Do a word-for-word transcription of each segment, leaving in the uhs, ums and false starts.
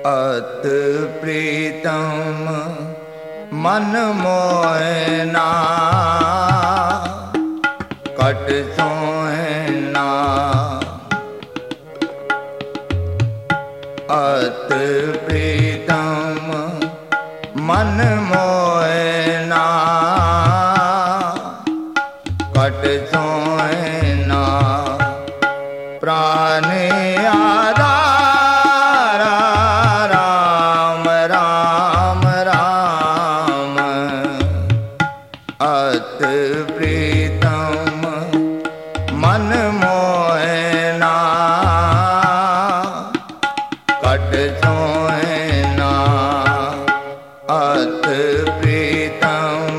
अत प्रीतम मन मोहे ना, कट सोहे ना। अत प्रीतम मन मोहे ना, कट सोहे ना। प्राण आधारा राम राम राम। अत प्रीतम मन मोहे ना, कट सोहे ना। अत प्रीतम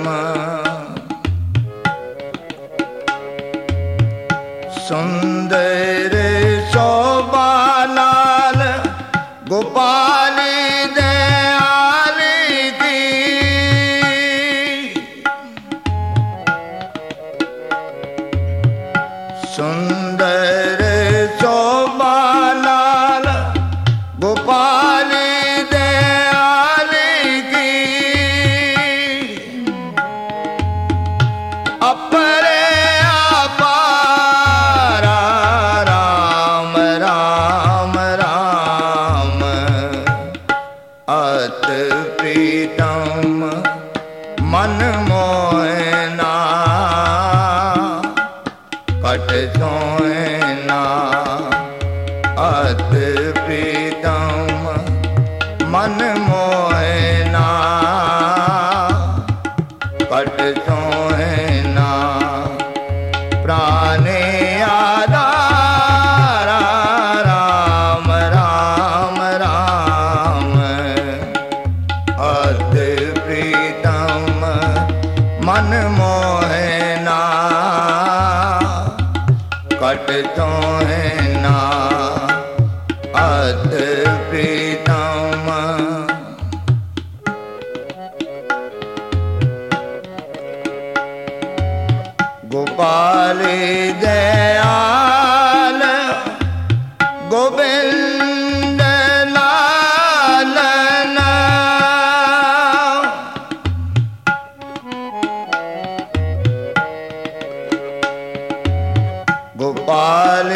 सुंदर शोभा लाल गोपाली दयाली की। सुंदर शोभा लाल गोपाली दयाली की। अपरे अत प्रीतम मन मोहे ना, कट सोहे ना। अत प्रीतम मन मोहे ना, कट सोहे ना। प्राण आधारा राम राम राम। अत प्रीतम मन मोहे ना, कट सोहे ना। अत प्रीतम गोपाल दयाल गोविंद लालन। गोपाल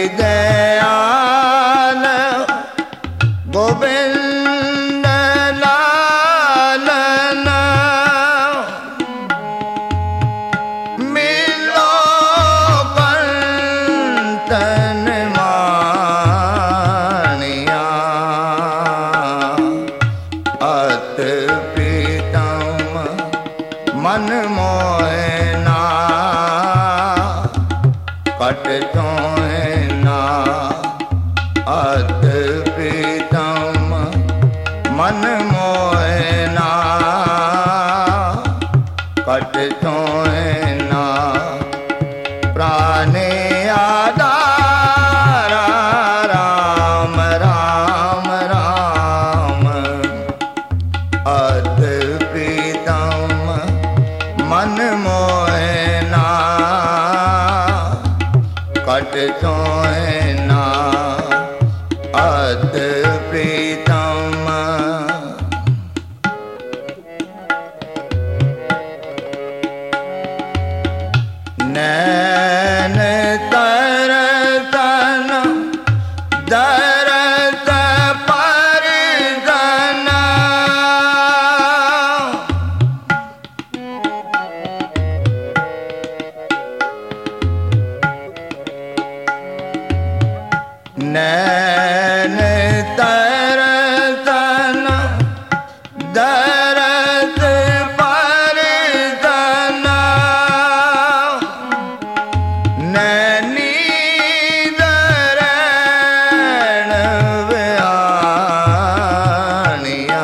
दयाल गोविंद लालन। मिलो कंतन मानिया। अत प्रीतम मन मोहे ना, कट सोहे ना। अत प्रीतम मन मोहे ना, कट सोहे ना। प्राण आधारा राम राम राम। अत प्रीतम मन मोहे ना, कट सोहे ना। अत प्रीतम नैन तरसन दरस परसन। नैन तरसन दरस परसन। नैनी दरैण व्यानिया।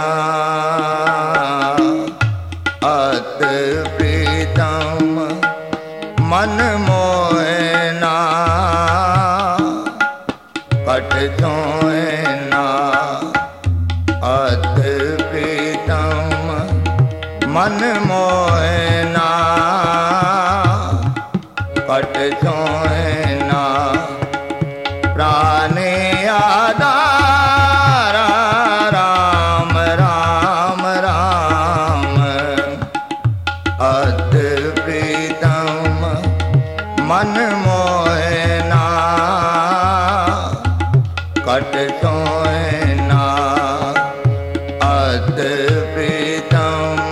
अत प्रीतम मन मोहे ना, कट सोहे ना। अत प्रीतम मन मोहे ना, कट सोहे ना। प्राण आधारा कट सोना अति प्रीतम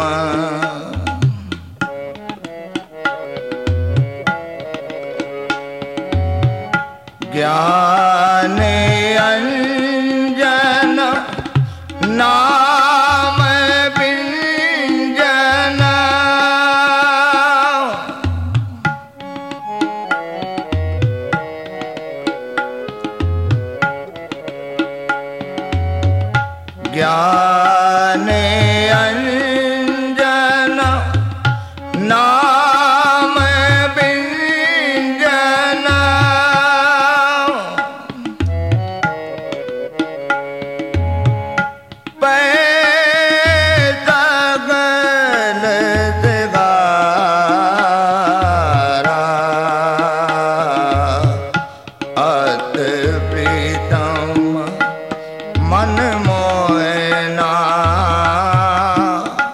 ज्ञान अंजन नाम बिंजन ज्ञान